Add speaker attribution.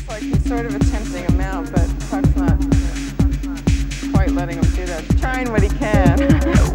Speaker 1: like he's sort of attempting him out, but Puck's not quite letting him do that. He's trying what he can.